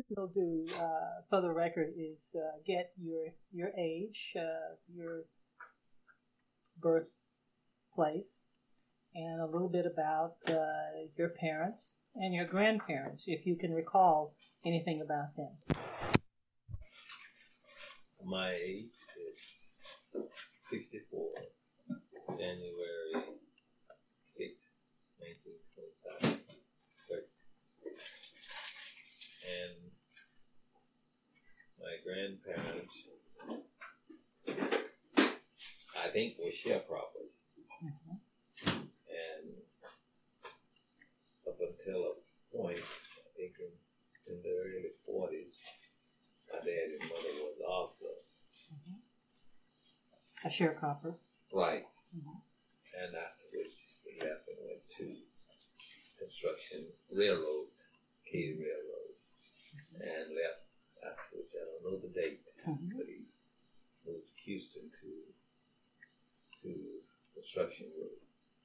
we'll do for the record is get your age, your birthplace, and a little bit about your parents and your grandparents, if you can recall anything about them. My age is 64, January 6, 1925. And my grandparents, I think, were sharecroppers. Mm-hmm. And up until a point, I think in the early 40s, my dad and mother was also. A sharecropper. Right. Mm-hmm. And after which we left and went to construction railroad, Katy Railroad, and left after which I don't know the date, but he moved to Houston to construction road.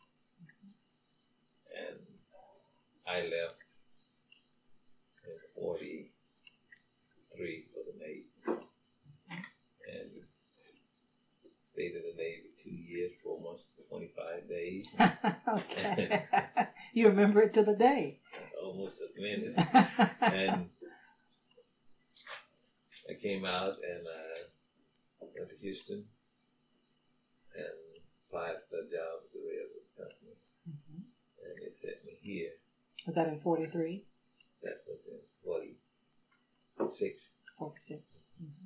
And I left in 43 for the Navy. And stayed in the Navy 2 years, 4 months, 25 days. Okay. You remember it to the day. Almost a minute. And I came out and went to Houston and applied for a job at the railroad company. Mm-hmm. And they sent me here. Was that in 43? That was in 46. 46. Mm-hmm.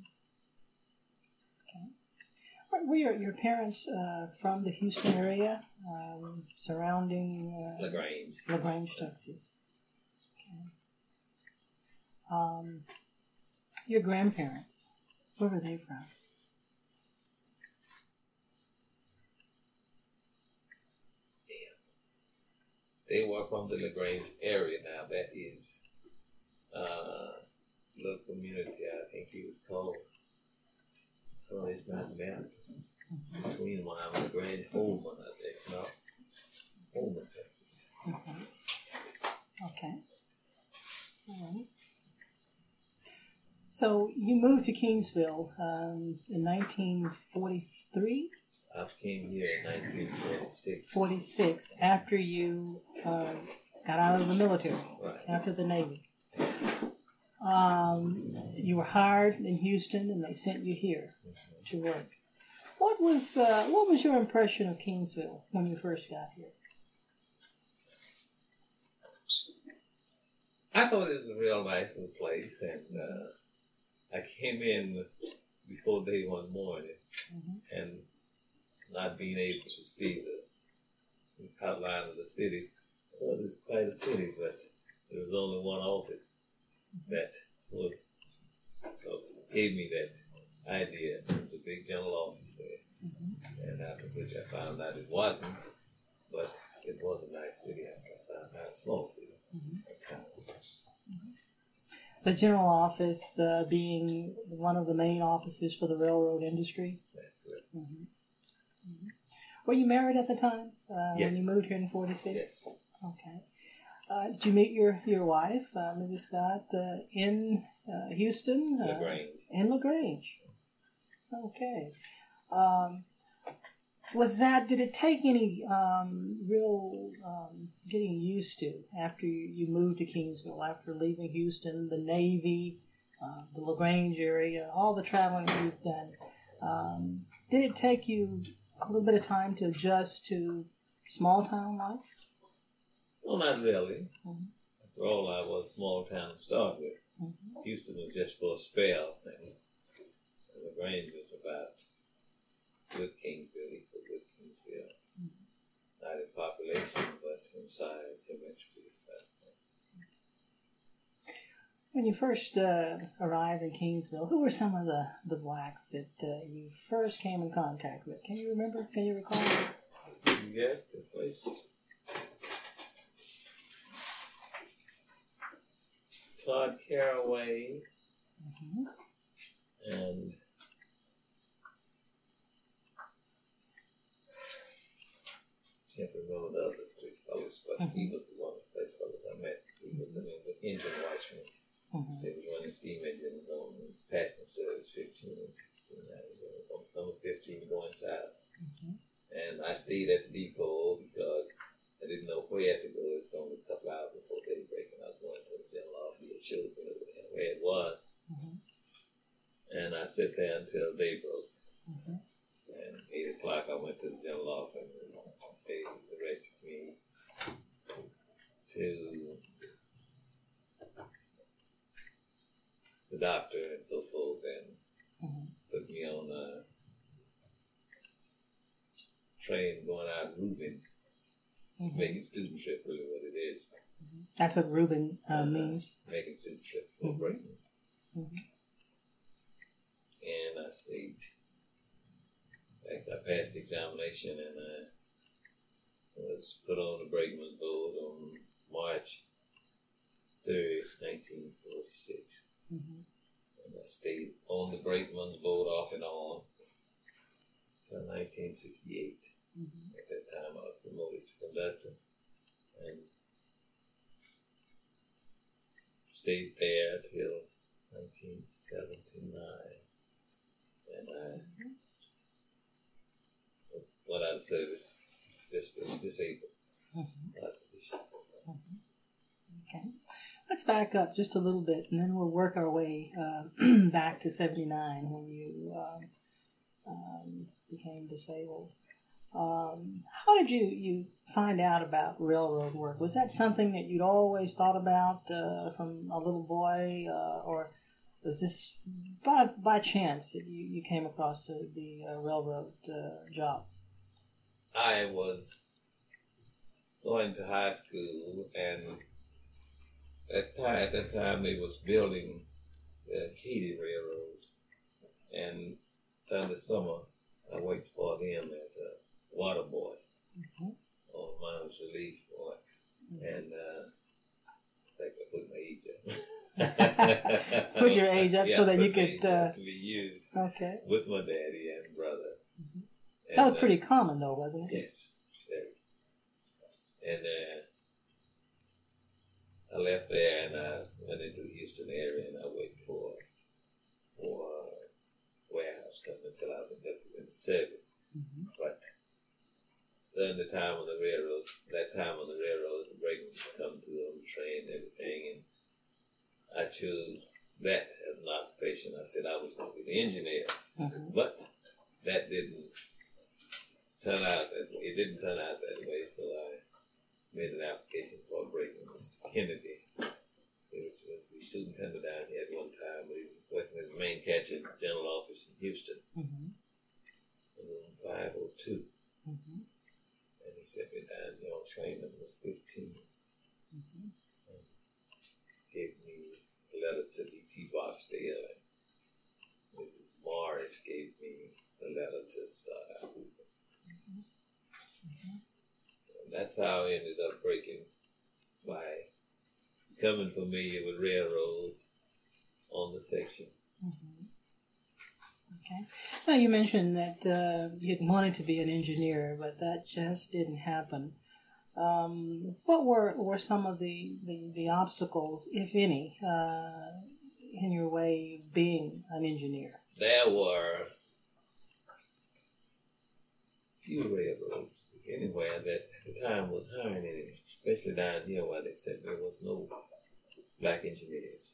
Okay. Were your parents from the Houston area, surrounding LaGrange, Texas? Okay. Your grandparents, where were they from? They were from the LaGrange area. Now that is a little community, I think it was called. Oh, it's not mapped. Mm-hmm. Between Wyoming and LaGrange, Holman, I think. No, Holman, Texas. Mm-hmm. Okay. All right. So you moved to Kingsville in 1943? I came here in 1946. 46, after you got out of the military, right. After the Navy. You were hired in Houston, and they sent you here to work. What was your impression of Kingsville when you first got here? I thought it was a real nice little place, and I came in before day one morning, and not being able to see the outline of the city. Well, it was quite a city, but there was only one office that gave me that idea. It was a big general office there, and after which I found out it wasn't, but it was a nice city. I found out a small city. The general office being one of the main offices for the railroad industry? That's correct. Mm-hmm. Mm-hmm. Were you married at the time Yes. when you moved here in 46? Yes. Okay. Did you meet your wife, Mrs. Scott, in Houston? LaGrange. In LaGrange. Okay. Did it take any real getting used to after you moved to Kingsville, after leaving Houston, the Navy, the LaGrange area, all the traveling you've done? Did it take you a little bit of time to adjust to small town life? Well, not really. Mm-hmm. After all, I was a small town to start with. Mm-hmm. Houston was just for a spell, and LaGrange was about good Kingsville, equal good Kingsville. Mm-hmm. Not in population, but in size, geometrically, about the same. When you first arrived in Kingsville, who were some of the blacks that you first came in contact with? Can you remember? Can you recall? Yes, the place. Claude Caraway, and can't remember the other three fellows, but he was the one of the first fellows I met. He was an Indian watchman. Mm-hmm. They was running steam engines on passenger service 15 and 16. I was number 15 going south. Mm-hmm. And I stayed at the depot because I didn't know where to go. It was only a couple hours before daybreak, and I was going to the general office. It showed me where it was. Mm-hmm. And I sat there until day broke. Mm-hmm. And 8 o'clock, I went to the general office, and they directed me to the doctor and so forth, and put me on a train going out Reuben, making student trip, really what it is. That's what Reuben means. Making student trip for brakeman. And I stayed. In fact, I passed the examination, and I was put on the brakeman's board on March 3rd, 1946. And I stayed on the brakeman's boat off and on until 1968. At that time, I was promoted to conductor and stayed there till 1979. And I went out of service this April. Okay. Let's back up just a little bit, and then we'll work our way back to 79 when you became disabled. How did you find out about railroad work? Was that something that you'd always thought about from a little boy, or was this by chance that you came across the railroad job? I was going to high school, and at that time they was building the Katy Railroad, and during the summer I worked for them as a water boy on miners relief boy, and I think I put my age up. Put your age up so that you could to be used with my daddy and brother. That was pretty common, though, wasn't it? Yes. And I left there and I went into the Houston area, and I worked for a warehouse company until I was inducted in the service. But during the time on the railroad, the brakemen would come through on the train and everything, and I chose that as an occupation. I said I was going to be the engineer, but that didn't turn out that way. It didn't turn out that way, so I made an application for a brakeman. Mr. Kennedy, which was the superintendent down here at one time. We was working as a main catcher at the general office in Houston, room 502. And he sent me down there on train number 15. And gave me a letter to D.T. Barksdale, and Mrs. Morris gave me a letter to start out with. And that's how I ended up breaking, by becoming familiar with railroad on the section. Okay. Now, you mentioned that you wanted to be an engineer, but that just didn't happen. What were some of the obstacles, if any, in your way of being an engineer? There were few railroads anywhere that at the time was hiring any, especially down here where they said there was no black engineers.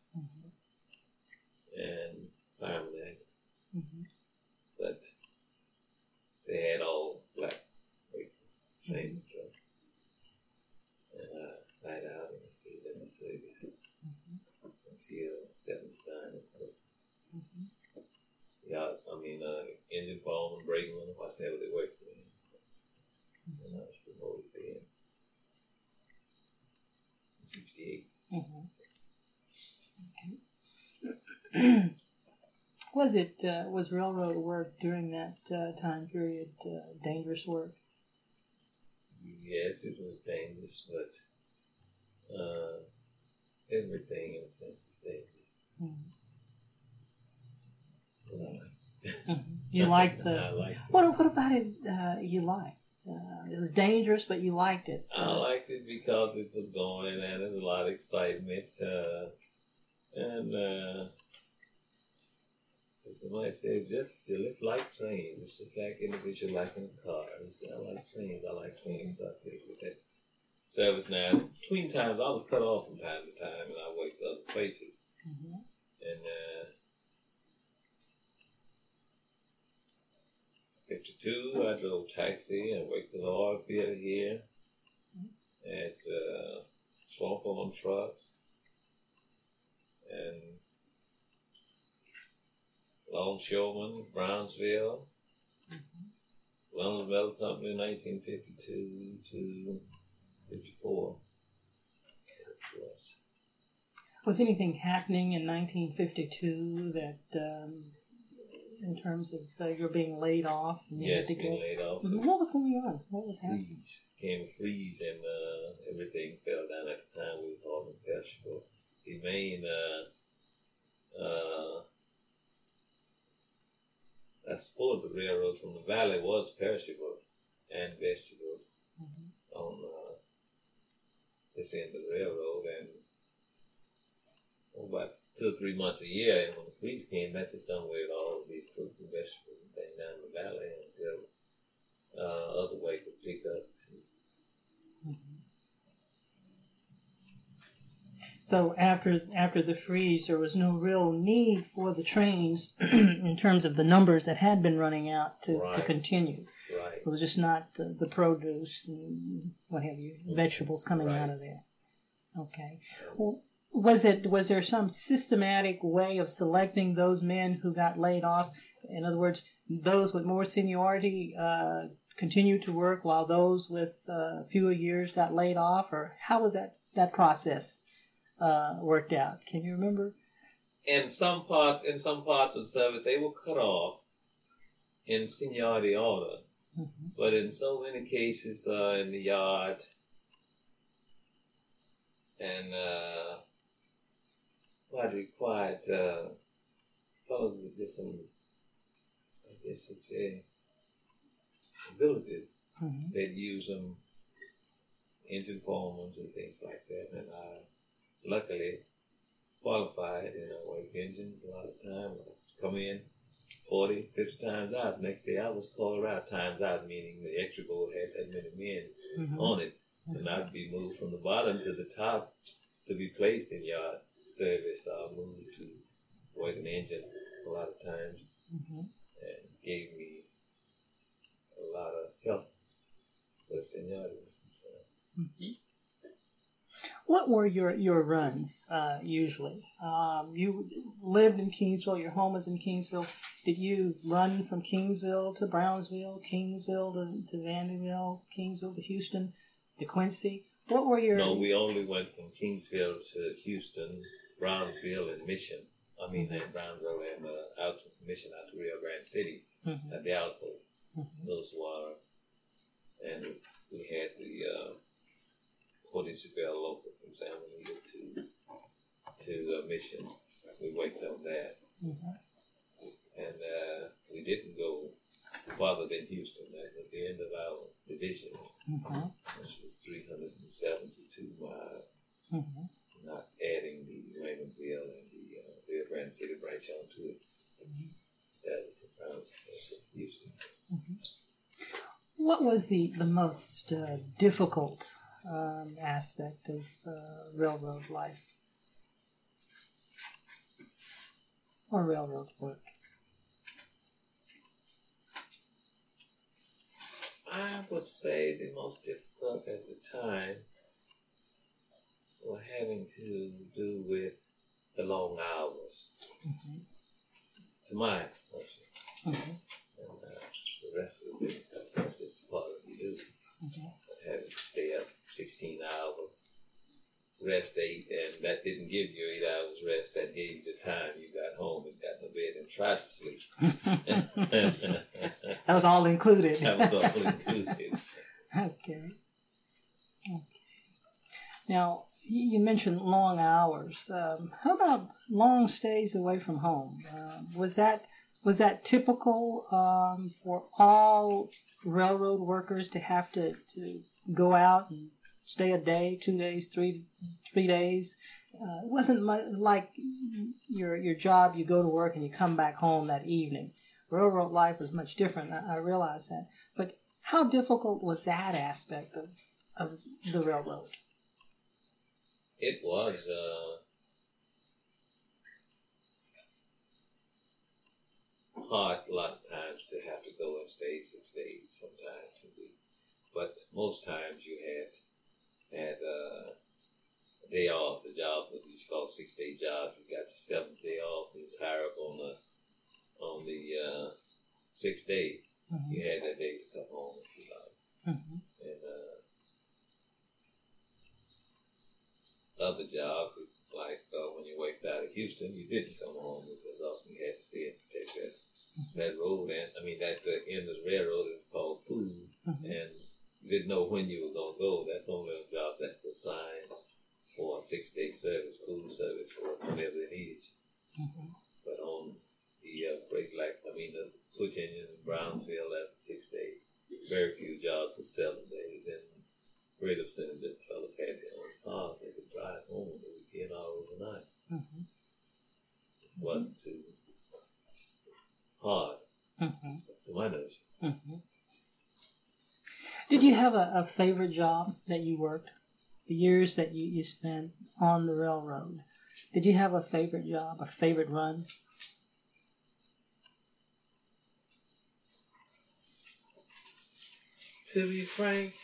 And finally, but they had all black workers, same job. And I lied out and I stayed in the service until 79 or so. Yeah, I mean, engine foreman, brakeman, whatever they worked with. And I was promoted then in 68. Okay. Was railroad work during that time period dangerous work? Yes, it was dangerous, but everything in a sense is dangerous. You liked the. I liked it. What about it? You liked? It was dangerous, but you liked it. I liked it because it was going and there was a lot of excitement. And somebody said, you live like trains. It's just like individual liking a car. I said, I like trains, so I stayed with that service. Now, between times, I was cut off from time to time, and I worked other places. Mm-hmm. And 52, I drove taxi and worked at the oil field here at Swamp on trucks and Longshoreman, Brownsville, London Metal Company, 1952 to 54. Was anything happening in 1952 that, in terms of your being laid off? And you Yes, had to being go? laid off. What was going on? What was happening? Freeze. Came a freeze and everything fell down at the time. We was hauling vegetable. The main, I suppose the railroad from the valley was perishable and vegetables on this end of the railroad, and about 2 or 3 months a year, and when the freeze came, that just done away with all of the fruit and vegetables and things down the valley until other way could pick up. So after the freeze, there was no real need for the trains in terms of the numbers that had been running out to continue. Right. It was just not the produce and what have you, vegetables coming out of there. Okay. Well, was there some systematic way of selecting those men who got laid off? In other words, those with more seniority continued to work while those with fewer years got laid off, or how was that process worked out? Can you remember? In some parts of the service, they were cut off in seniority order, but in so many cases in the yard and quite required fellows with different, I guess you'd say, abilities. They'd use them, engine foremen and things like that, and I luckily qualified, work engines a lot of time. I'd come in 40, 50 times out. The next day I was called out times out, meaning the extra boat had that many men on it. And I'd be moved from the bottom to the top to be placed in yard service. I moved to work an engine a lot of times and gave me a lot of help with seniority. What were your runs usually? You lived in Kingsville. Your home was in Kingsville. Did you run from Kingsville to Brownsville, Kingsville to Vanderbilt, Kingsville to Houston, to Quincy? What were your... No, we only went from Kingsville to Houston, Brownsville, and Mission. Brownsville and out to Mission, out to Rio Grande City, at the outpost. Those were, and we had the Port Isabel local from San Juanito to Mission. We worked on that. And we didn't go farther than Houston. That was the end of our division, which was 372 miles, not adding the Raymondville and the Rio Grande City branch onto it. That was around Houston. What was the most difficult aspect of railroad life or railroad work? I would say the most difficult at the time were having to do with the long hours. To my portion. And the rest of the things, I think, is part of the duty. Having to stay up 16 hours, rest 8, and that didn't give you 8 hours rest. That gave you the time you got home and got in the bed and tried to sleep. That was all included. That was all included. Okay. Now, you mentioned long hours. How about long stays away from home? Was that typical for all railroad workers to have to go out and stay a day, 2 days, three days it wasn't like your job. You go to work and you come back home that evening. Railroad life was much different. I realize that. But how difficult was that aspect of the railroad? It was hard a lot of times to have to go and stay 6 days, sometimes 2 weeks. But most times you had a day off. The jobs what you call 6-day jobs. You got your 7th day off. You retire up on the 6th day. Mm-hmm. You had that day to come home if you like. Mm-hmm. And other jobs, like when you worked out of Houston, you didn't come home as often. You had to stay and protect that road. And I mean, that the end of the railroad is called food. Mm-hmm. And you didn't know when you were going to go. That's only a job that's assigned for a 6-day service, food service, for whenever they needed you. Mm-hmm. But on the freight, the switch engine in Brownsville, that's 6 days. Very few jobs for 7 days. And great percentage of fellas had their own cars. They could drive home the weekend or overnight. Mm-hmm. It wasn't too hard, to my notion. Mm-hmm. Did you have a favorite job that you worked? The years that you spent on the railroad, did you have a favorite job, a favorite run? To be frank,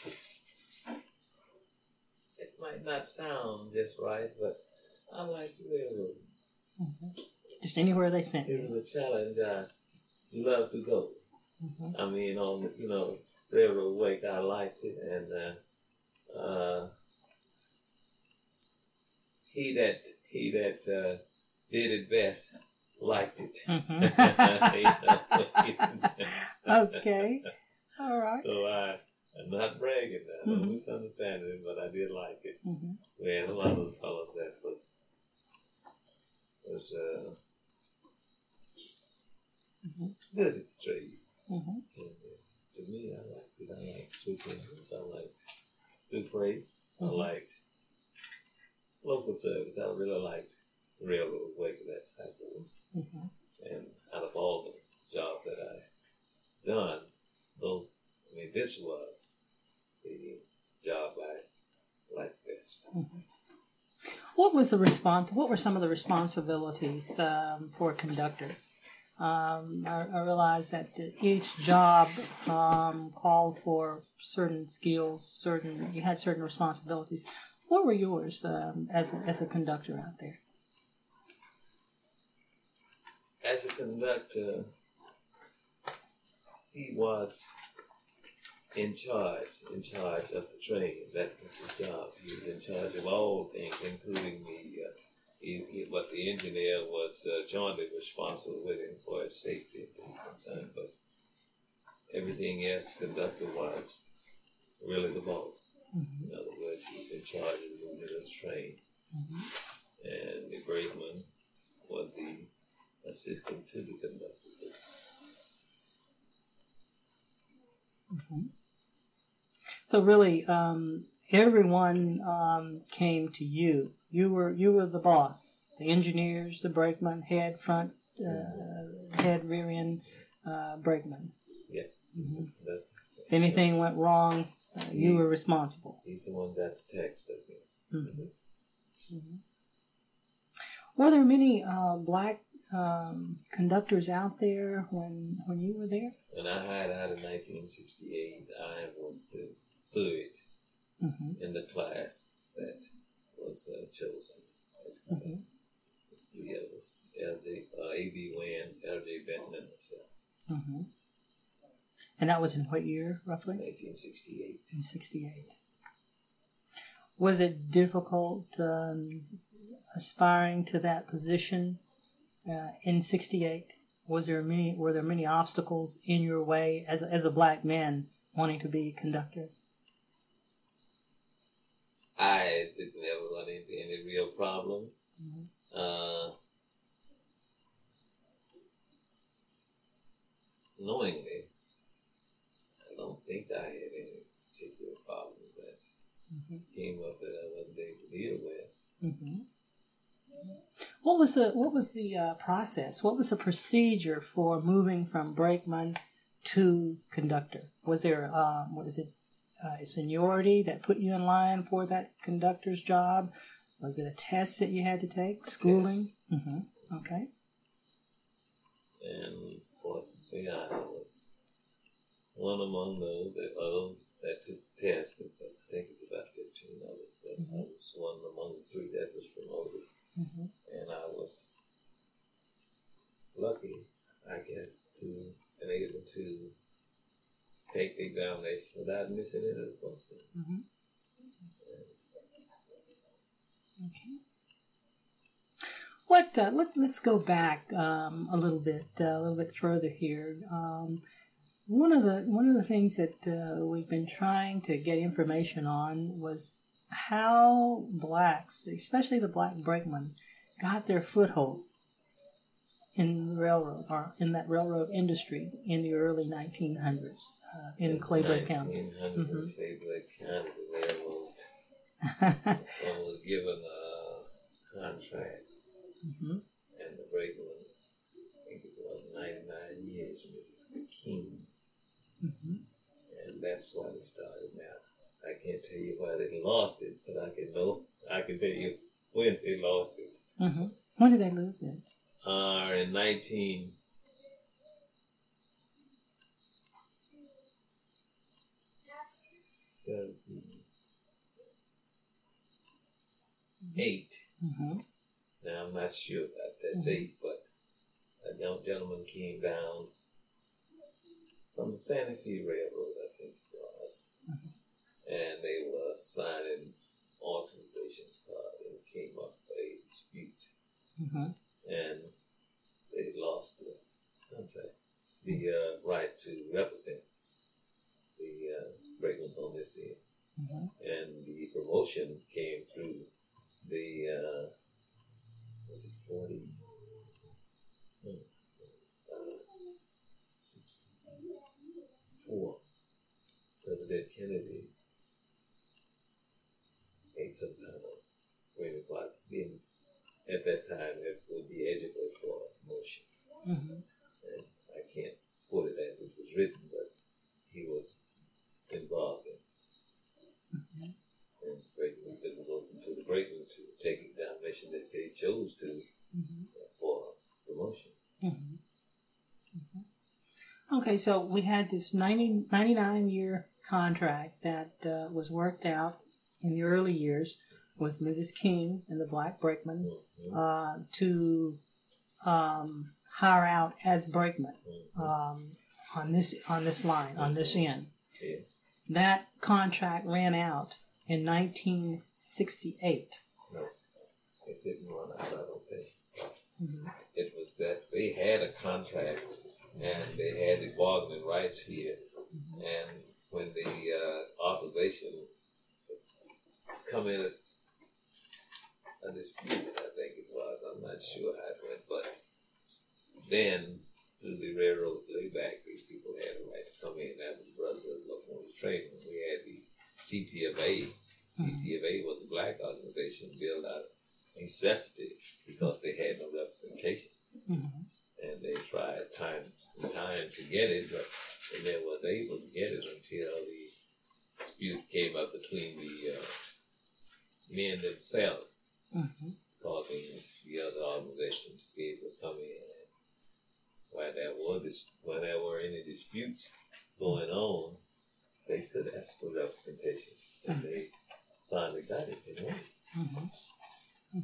it might not sound just right, but I liked the railroad. Mm-hmm. Just anywhere they sent you. It was a challenge I loved to go. Mm-hmm. I mean, on the, railroad wake, I liked it, and he that did it best liked it. Mm-hmm. Okay, all right. So I'm not bragging now, don't misunderstand it, but I did like it. Mm-hmm. We had a lot of fellows that was good at the trade. Mm-hmm. And, to me, I liked it. I liked switching. I liked good freights. Mm-hmm. I liked local service. I really liked railroad work, that type of work. Mm-hmm. And out of all the jobs that I done, this was the job I liked best. Mm-hmm. What were some of the responsibilities for a conductor? I realized that each job called for certain skills, you had certain responsibilities. What were yours as a conductor out there? As a conductor, he was in charge of the train. That was his job. He was in charge of all things, including what the engineer was jointly responsible with him for his safety and things concerned. But everything else, the conductor was really the boss. Mm-hmm. In other words, he was in charge of the movement of the train. Mm-hmm. And the brakeman was the assistant to the conductor. Mm-hmm. So really, everyone came to you. You were the boss. The engineers, the brakeman, head, front, head, rear end, brakeman. Yeah. Mm-hmm. If anything went wrong, you were responsible. He's the one that's the text of it. Mm-hmm. Mm-hmm. Were there many black conductors out there when you were there? When I hired out in 1968, I was the third in the class that was chosen. Mm-hmm. It's 3 of us: A.B. Wynn, L.J. Benton, and myself. Mm-hmm. And that was in what year, roughly? 1968. In 68. Was it difficult aspiring to that position in 68? Were there many obstacles in your way as a black man wanting to be a conductor? I didn't ever run into any real problem. Mm-hmm. Knowingly, I don't think I had any particular problems that came up that I wasn't able to deal with. Mm-hmm. What was the process? What was the procedure for moving from brakeman to conductor? Was there was it a seniority that put you in line for that conductor's job? Was it a test that you had to take? Schooling? Mm-hmm. Okay. And fortunately, I was one among those that took the test. I think it's about 15 of us, but I was one among the 3 that was promoted. Mm-hmm. And I was lucky, I guess, to be able to take the examination without missing any of the posting. Mm-hmm. Okay. What? Let's go back a little bit further here. One of the things that we've been trying to get information on was how blacks, especially the black brakemen, got their foothold in the railroad or in that railroad industry in the early 1900s in Claybrook County. 1900 in Claybrook County, the railroad was given a contract, and the brakeman, I think it was 99 years, Mrs. King. And that's why they started now. I can't tell you why they lost it, but I can tell you when they lost it. When did they lose it? In 1978. Now I'm not sure about that date, but a young gentleman came down from the Santa Fe Railroad, I think it was, and they were signing authorizations card, and it came up a dispute, and they lost the contract, the right to represent the brakemen on this end, and the promotion came through the was it 40? 64. President Kennedy made some kind of way about being at that time it would be eligible for promotion. And I can't quote it as it was written, but he was involved in it. And it was open to the brakemen to take examination that they chose to for promotion. Okay, so we had this 99-year contract that was worked out in the early years with Mrs. King and the black brakemen to hire out as brakemen on this line, on this end. Yes. That contract ran out in 1968. No, it didn't run out, I don't think. It was that they had a contract and they had the bargaining rights here. And when the authorization come in a dispute, I think it was, I'm not sure how it went, but then through the railroad layback, these people had a right to come in. That was Brotherhood of Locomotive Trainmen. We had the CTFA. CTFA was a black organization built out of necessity because they had no representation. And they tried time and time to get it, but they never was able to get it until the dispute came up between the men themselves, causing the other organizations to be able to come in. And when there were any disputes going on, they could ask for representation, and they finally got it. You know?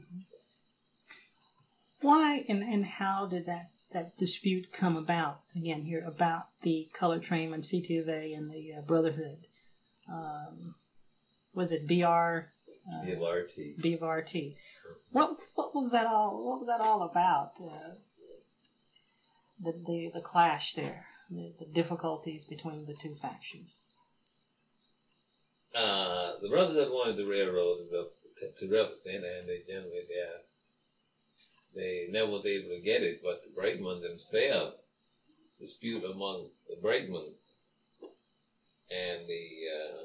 Why and how did that dispute come about? Again, here about the colored trainmen, CTFA, and the Brotherhood. Was it BR? BFRT. BFRT. What was that all? What was that all about? The clash there, the difficulties between the two factions. The Brotherhood wanted the railroad to represent, and they generally they never was able to get it. But the brakemen themselves dispute among the brakemen and the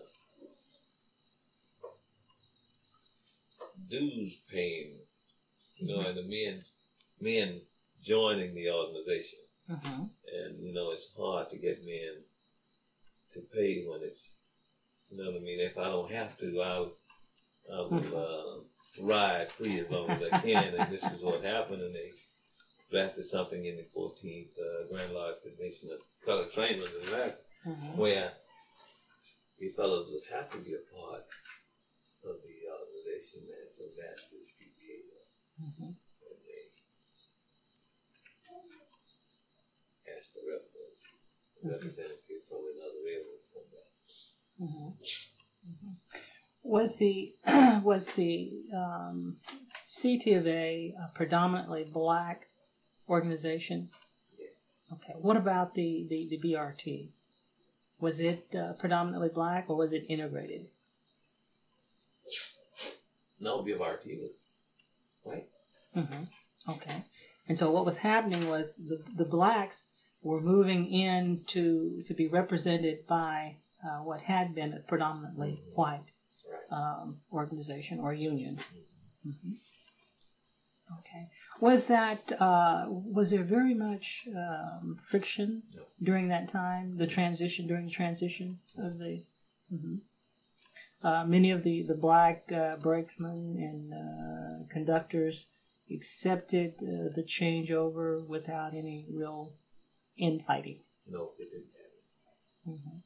dues paying and the men joining the organization. Mm-hmm. And, it's hard to get men to pay when it's, if I don't have to, I will ride free as long as I can. And this is what happened. And they drafted something in the 14th Grand Lodge Convention of Colored Trainmen in America, where you fellows would have to be a part of the organization and for that to be paid up. And they asked for representative from another railroad from that. Was the CT of A predominantly black organization? Yes. Okay. What about the BRT? Was it predominantly black, or was it integrated? No, BRT was white. Okay. And so what was happening was the blacks were moving in to be represented by what had been a predominantly white organization or union. Okay. Was there very much friction during that time? During the transition of the many of the black brakemen and conductors accepted the changeover without any real infighting. No, it didn't happen.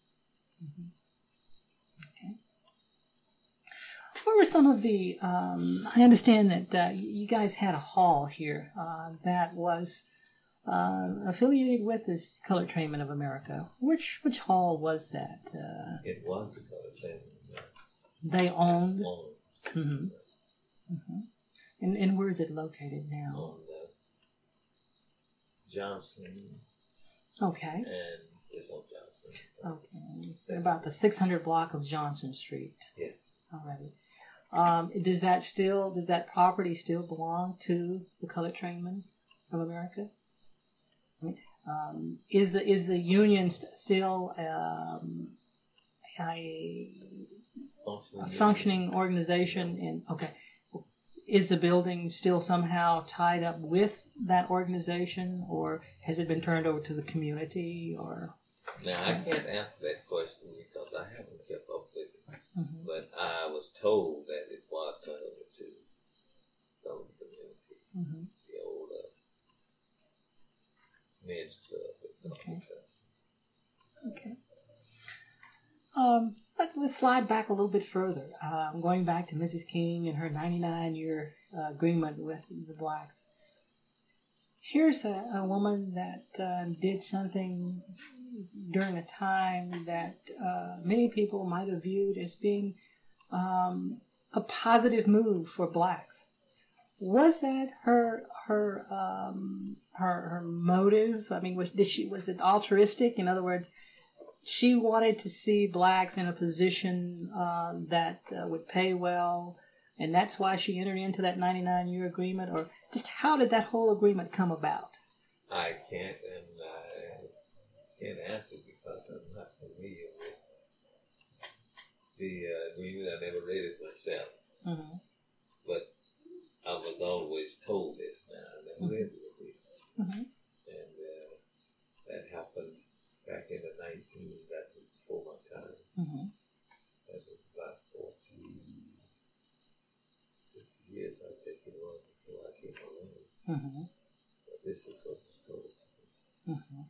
Okay. What were some of the? I understand that you guys had a hall here that was affiliated with this Colored Trainmen of America. Which hall was that? It was the Colored Trainmen of America. They owned. And where is it located now? On Johnson. Okay. And it's on Johnson. Okay. About the 600 block of Johnson Street. Yes. Alrighty. Does that property still belong to the Colored Trainmen of America? I mean, is the union still a functioning organization? And okay, is the building still somehow tied up with that organization, or has it been turned over to the community? Or now I can't answer that question because I haven't kept up with it. But I was told that it was turned over to some of the community, the old men's club. Okay. Let's slide back a little bit further. Going back to Mrs. King and her 99-year agreement with the blacks. Here's a woman that did something during a time that many people might have viewed as being a positive move for blacks. Was that her motive? I mean, was it altruistic? In other words, she wanted to see blacks in a position that would pay well, and that's why she entered into that 99-year agreement? Or just how did that whole agreement come about? I can't answer because I'm not familiar with the agreement. I never read it myself. But I was always told this now. I never read the agreement. And that happened back in the 19, that was before my time. That was about 46 years, I think it was, before I came along. But this is what was told to me.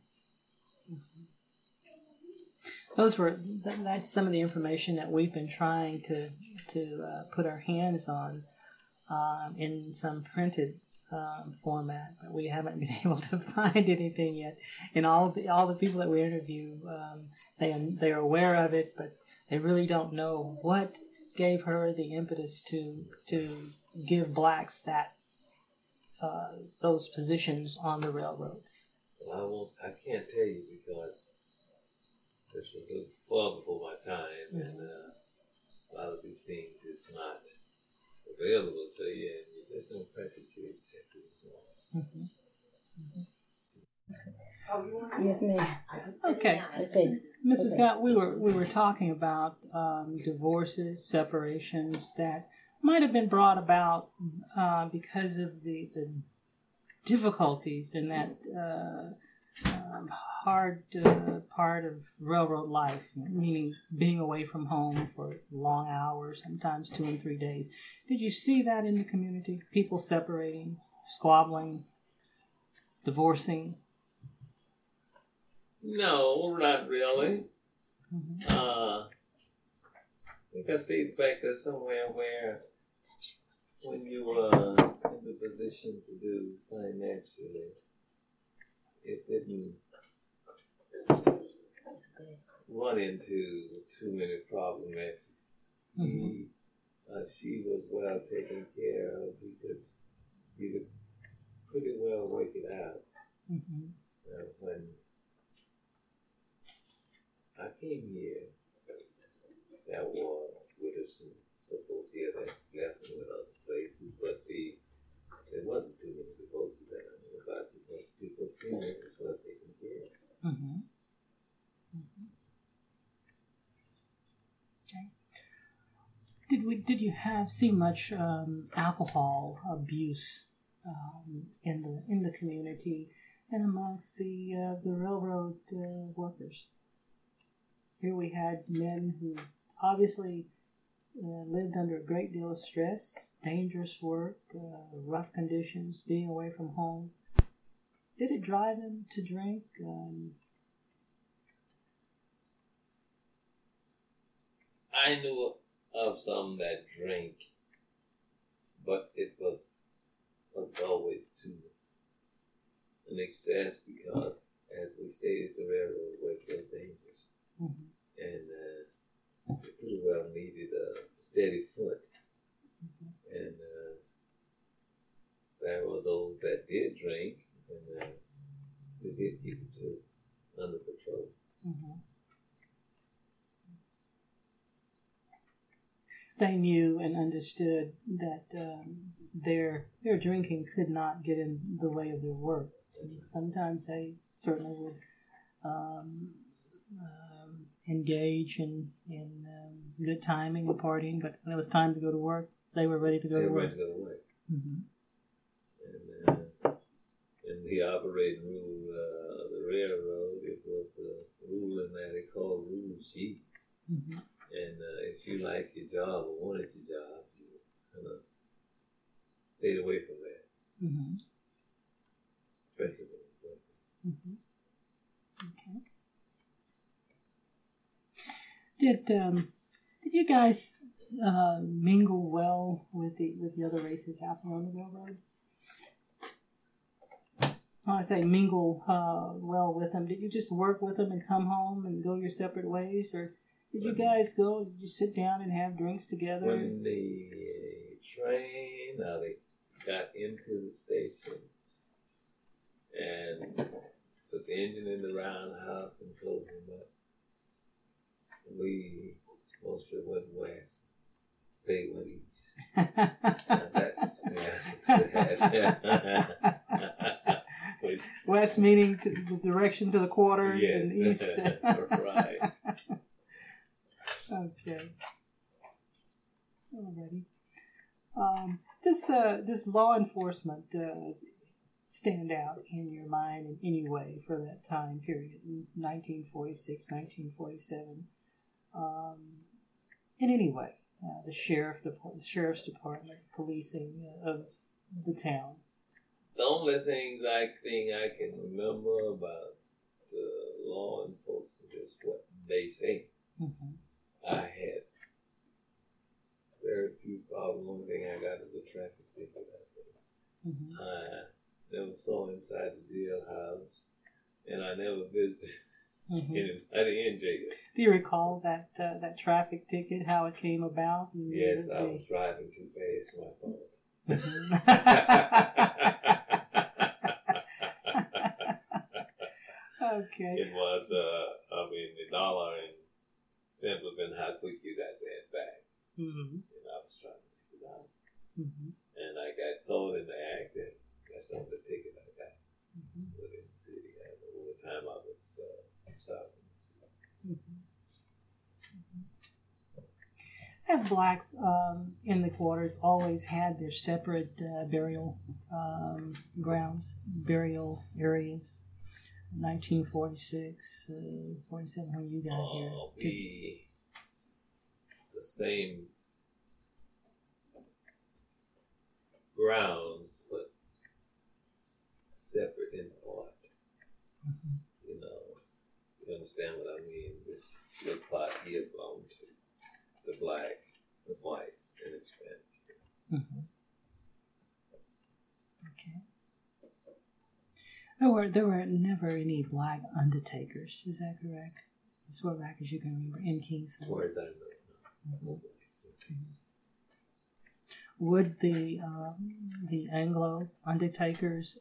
That's some of the information that we've been trying to put our hands on in some printed format, but we haven't been able to find anything yet. And all the people that we interview, they are aware of it, but they really don't know what gave her the impetus to give blacks those positions on the railroad. Well, I can't tell you because this was a little far before my time, and a lot of these things is not available to you, and you just don't press it to accept it. Yes, ma'am. Okay. Mrs. Scott, we were talking about divorces, separations that might have been brought about because of the difficulties in that hard part of railroad life, meaning being away from home for long hours, sometimes 2 and 3 days. Did you see that in the community? People separating, squabbling, divorcing? No, not really. Mm-hmm. I think I stayed back there somewhere where when you were in the position to do financially, it didn't run into too many problems. She was well taken care of. You could pretty well work it out. Mm-hmm. When I came here, there were widows and so forth here that left and went other places, but there wasn't too many divorces that I knew about because people seemed it was well taken care of. Mm-hmm. Mm-hmm. Okay. Did you see much alcohol abuse in the community and amongst the railroad workers? Here we had men who obviously lived under a great deal of stress, dangerous work, rough conditions, being away from home. Did it drive them to drink? I knew of some that drank, but it was always to an excess because, as we stated, the railroad work was dangerous. Mm-hmm. And they pretty well needed a steady foot. Mm-hmm. And there were those that did drink, and they did keep it under control. Mm-hmm. They knew and understood that their drinking could not get in the way of their work. Sometimes they certainly would engage in good timing and partying, but when it was time to go to work, they were ready to go to work. Mm-hmm. And the operating rule of the railroad, it was the ruling that they called rule sheet. Mm-hmm. And if you liked your job or wanted your job, you kind of stayed away from that. Mm-hmm. Especially when you work. Mm-hmm. Okay. Did you guys mingle well with the other races out there on the railroad? When I say mingle well with them, did you just work with them and come home and go your separate ways, or did you guys go? Did you sit down and have drinks together? When the train, they got into the station and put the engine in the roundhouse and closed them up, we mostly went west. They went east. That's the answer to that. West meaning the direction to the quarter, yes. And east. Right. Okay. Alrighty. Does law enforcement stand out in your mind in any way for that time period, 1946, 1947? In any way, the sheriff's department, policing of the town. The only things I think I can remember about law enforcement is what they say. Mm-hmm. I had very few problems. Only thing I got is a traffic ticket, I think. Mm-hmm. I never saw inside the jailhouse, and I never visited anybody in jail. Do you recall that traffic ticket, how it came about? Yes, I was driving too fast, my fault. Okay. It was, the dollar and cent was in how quick you got that back. Mm-hmm. And I was trying to make it out. Mm-hmm. And I got caught in the act, and that's the only ticket I got within the city. And the only time I was stopped in the city. Mm-hmm. have blacks in the quarters always had their separate burial grounds, burial areas? 1946, 47 when you got here. The same grounds, but separate in part. Mm-hmm. You know, you understand what I mean? This little part here belonged to the black, the white, and the Hispanic. Mm-hmm. Okay. There were never any black undertakers. Is that correct? As far back as you can remember in Kingsville. As far as I know, mm-hmm. Would the Anglo undertakers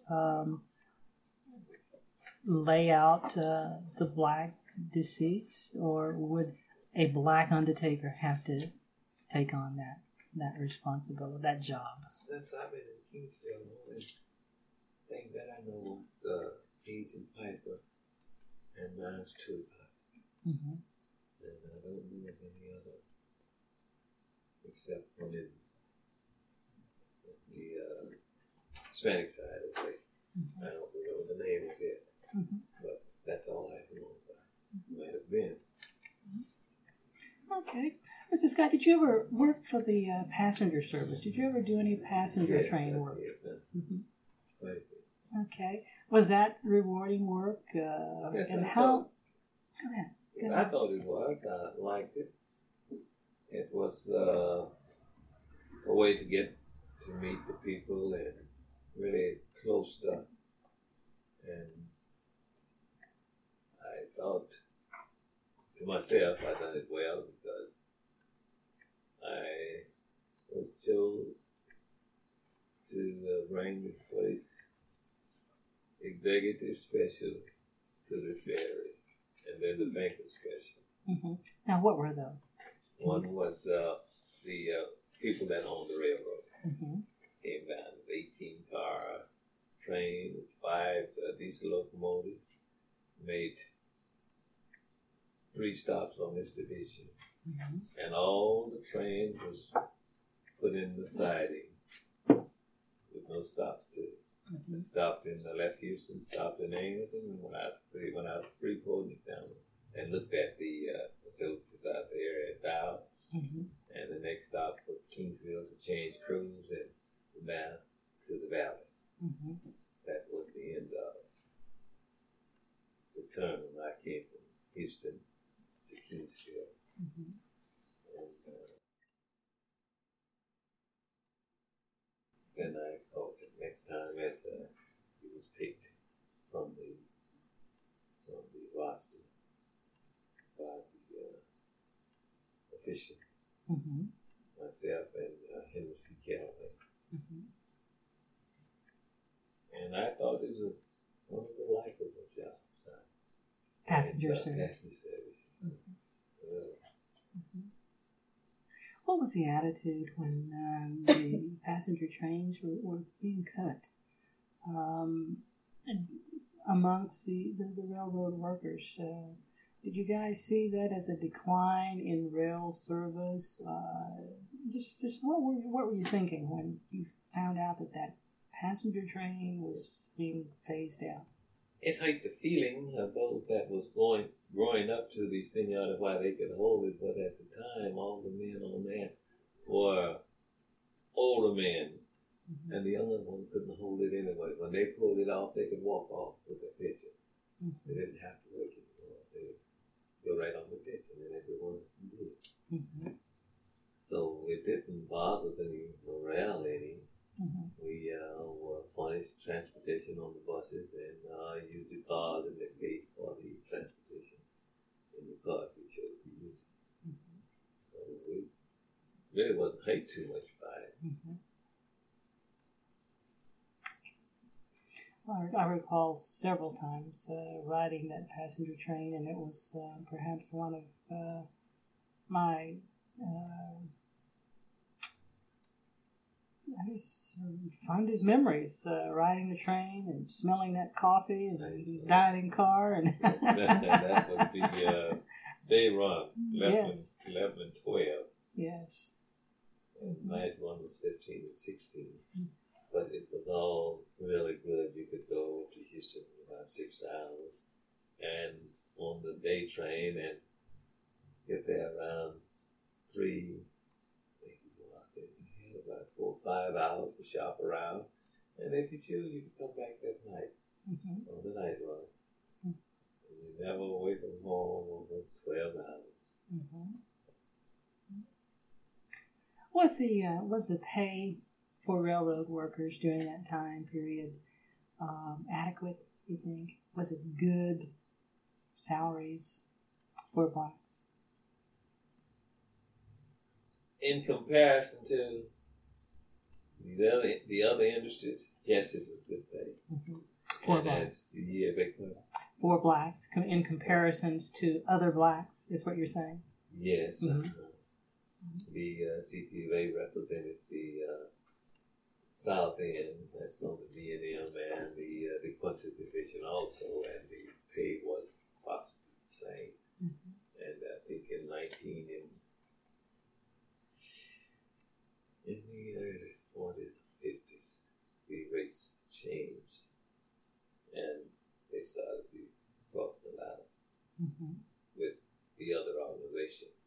lay out the black deceased, or would a black undertaker have to take on that responsibility, that job? Since I've been in Kingsville, the only thing that I know was Agent Piper and Miles Tupac. Mm-hmm. And I don't know of any other, except on the Hispanic side of the Mm-hmm. I don't remember the name of it, mm-hmm. but that's all I know about. Might have been. Okay. Mr. Scott, did you ever work for the passenger service? Did you ever do any passenger train work? Mm-hmm. Quite a bit. Okay. Was that rewarding work? Yes, and I how? I thought it was. I liked it. It was a way to get to meet the people and really close stuff. And I thought to myself I done it well because I was chosen to bring the first executive special to this area, and then the banquet special. Mm-hmm. Now, what were those? One was the people that owned the railroad. Mm-hmm. Came down. It was 18-car train with 5 diesel locomotives. Made 3 stops on this division. Mm-hmm. And all the train was put in the siding with no stops to it. Mm-hmm. Stopped in left Houston, stopped in Angleton, and went out to Freeport and looked at the facilities out there at Dow. Mm-hmm. And the next stop was Kingsville to change crews and down to the valley. Mm-hmm. That was the end of the term when I came from Houston to Kingsville. Mm-hmm. And then I called it next time as he was picked from the roster by the official. Mm-hmm. Myself and Henry C. Callaway. Mm-hmm. And I thought this was one of the likable jobs. Passenger service. Passenger services. Mm-hmm. Mm-hmm. What was the attitude when the passenger trains were being cut amongst the railroad workers? Did you guys see that as a decline in rail service? Just what were you thinking when you found out that passenger train was being phased out? It hurt the feeling of those that was growing up to the Senora why they could hold it, but at the time all the men on that were older men, mm-hmm. and the younger ones couldn't hold it anyway. When they pulled it off, they could walk off with their picture. Mm-hmm. They didn't have to work anymore. They would go right on the picture, and everyone could do it. Mm-hmm. So it didn't bother the morale any. Mm-hmm. We were furnished transportation on the buses and used the cars and they paid for the transportation in the cars we chose to use. Mm-hmm. So we really wasn't hurt too much by it. Mm-hmm. Well, I recall several times riding that passenger train, and it was perhaps one of my fondest memories, riding the train and smelling that coffee and dining car. And that was the day run, 11, yes. 11 and 12. Yes. And night one was 15 and 16. But it was all really good. You could go to Houston in about 6 hours and on the day train and get there around 3. I think you had about 4 or 5 hours to shop around. And if you choose, you can come back that night on the night run. And you're never away from home over 12 hours. Was the pay for railroad workers during that time period adequate, you think? Was it good salaries for blacks? In comparison to the other industries, yes, it was good pay. For and blacks. as the year for blacks in comparisons to other blacks, is what you're saying? Yes. The CPUA represented the South End, that's on the D&M, and the Quincy Division also, and the pay was possibly the same. And I think in the early 40s or 50s, the rates changed, and they started to cross the ladder with the other organizations.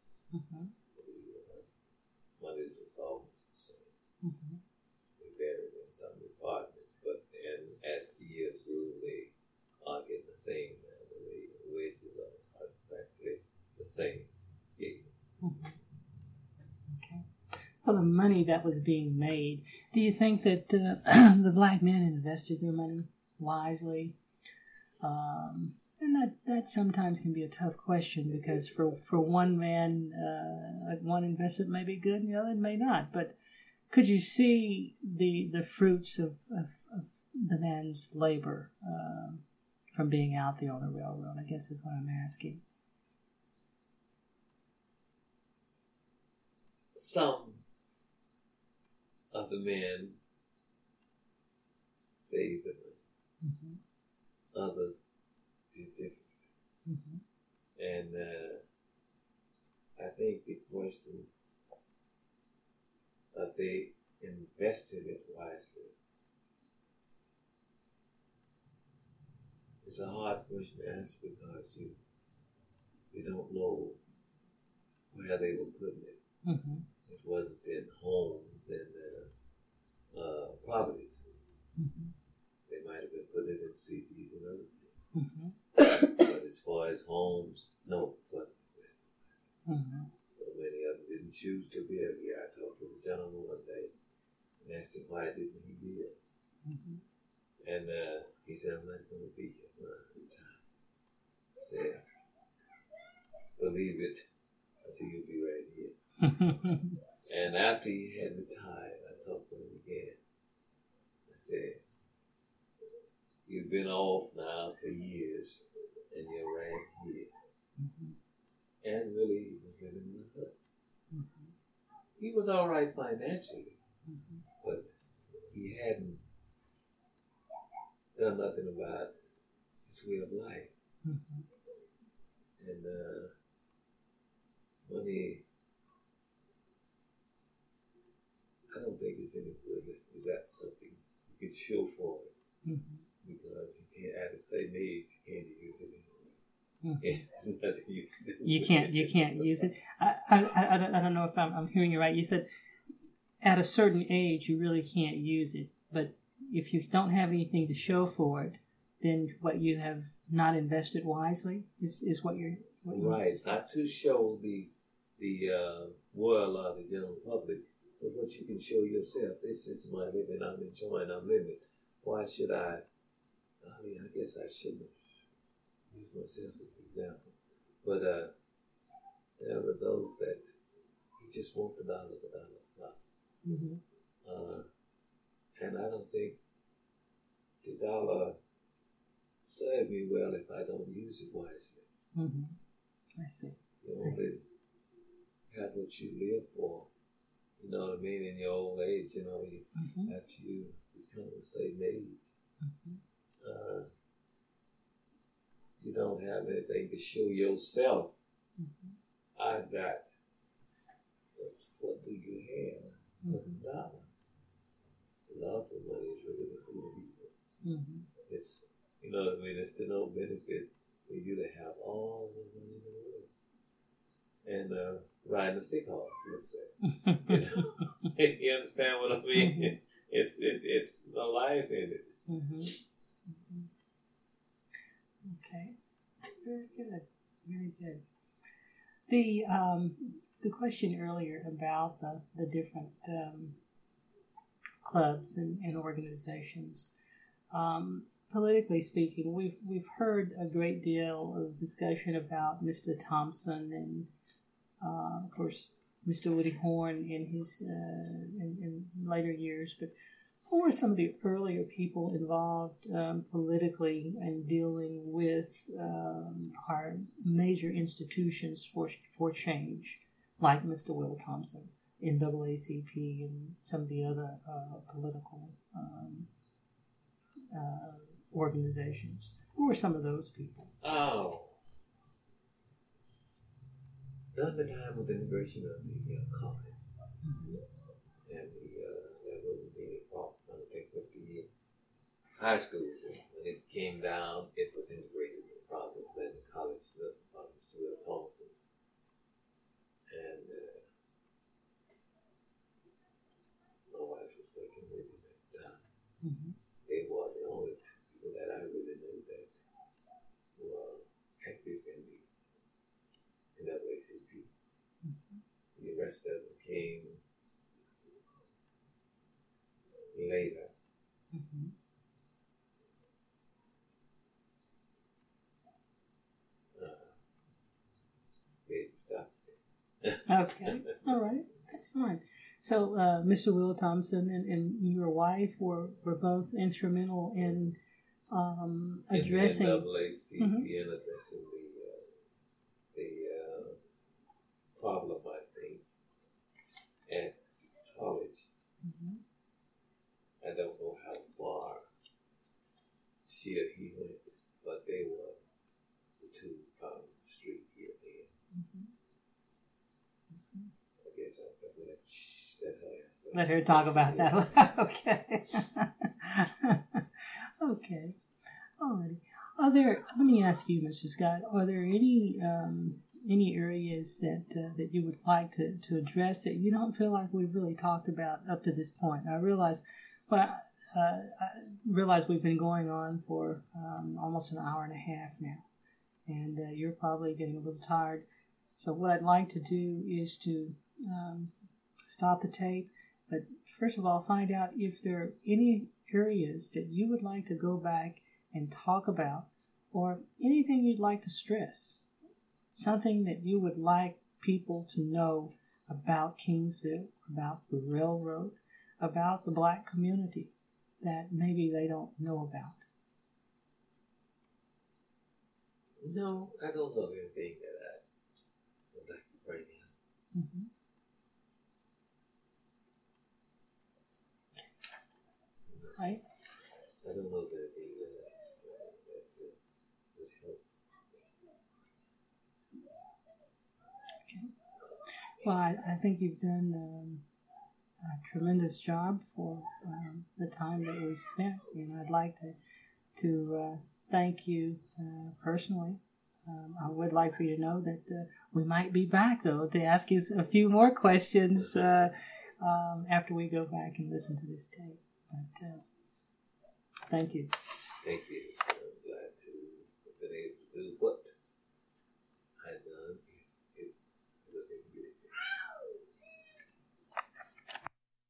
Monies was almost the same. They varied in some departments, but as the years grew, they are getting the same. The wages are practically the same scale. Okay. For the money that was being made, do you think that the black men invested their money wisely? And that sometimes can be a tough question because for one man, one investment may be good and the other may not. But could you see the fruits of the man's labor from being out there on the railroad? I guess is what I'm asking. Some of the men saved the money. Others did differently. And I think the question of they invested it wisely is a hard question to answer because you don't know where they were putting it. It wasn't in homes and properties. They might have been putting it in CDs and other things. But as far as homes, no. So many of them didn't choose to live here. I talked to a gentleman one day and asked him why didn't he live. And he said, I'm not going to be here for a time. I said, believe it. I said, you'll be right here. And after he had retired, I talked to him again. I said, you've been off now for years, and you're right here. And really, he was living in a hut. He was all right financially, but he hadn't done nothing about his way of life. And money, I don't think it's any good if you got something you can show for it. Because you can't, at the same age, you can't use it anymore. There's nothing you can do. You can't use it. I don't know if I'm hearing you right. You said at a certain age you really can't use it, but if you don't have anything to show for it, then what you have not invested wisely is what you're right. Not to show the world or the general public, but what you can show yourself. This is my living. I'm enjoying. I'm living. Why should I guess I shouldn't use myself as an example. But there were those that you just want the dollar. And I don't think the dollar served me well if I don't use it wisely. I see. You only have what you live for. You know what I mean? In your old age, after you become a certain age. You don't have anything to show yourself. I've got what do you have but the dollar? Love for money is really the food of evil. Mm-hmm. It's, you know what I mean? It's to no benefit for you to have all the money in the world. And riding a stick horse, let's say. You understand what I mean? Mm-hmm. It's a life in it. Mm-hmm. Mm-hmm. Okay. Very good. Very good. The question earlier about the different clubs and organizations. Politically speaking, we've heard a great deal of discussion about Mr. Thompson and, of course, Mr. Woody Horn in his in later years. But who were some of the earlier people involved politically and dealing with our major institutions for change, like Mr. Will Thompson, NAACP, and some of the other political organizations? Who were some of those people? Oh. During the time of the integration of the college, Mm-hmm. and there wasn't any problem, I think, with the high schools. And when it came down, it was integrated with the problem then the college with Mr. Will Thompson. And my wife was working with him at the time. Mm-hmm. They were the only two people that I really knew that were active in the NAACP. Mm-hmm. The rest of them came later. Mm-hmm. They stopped. Okay, all right, that's fine. So, Mr. Will Thompson and your wife were both instrumental in addressing. In the NAACP Mm-hmm. and addressing the problem, I think, at college. Mm-hmm. I don't know how far she or he went, but they were the two on the street here and there. Mm-hmm. I guess I'll have to let her answer. Let her talk about that. Okay. Okay. Alrighty. Let me ask you, Mr. Scott, are there any areas that you would like to address that you don't feel like we've really talked about up to this point? I realize we've been going on for almost an hour and a half now, and you're probably getting a little tired. So what I'd like to do is to stop the tape, but first of all, find out if there are any areas that you would like to go back and talk about, or anything you'd like to stress, something that you would like people to know about Kingsville, about the railroad, about the black community that maybe they don't know about. No, I don't know anything that I would like to bring in. Mm-hmm. Right? I don't know anything that would help. Okay. Well, I think you've done a tremendous job for the time that we've spent, and I'd like to thank you personally. I would like for you to know that we might be back, though, to ask you a few more questions after we go back and listen to this tape. But thank you. Thank you.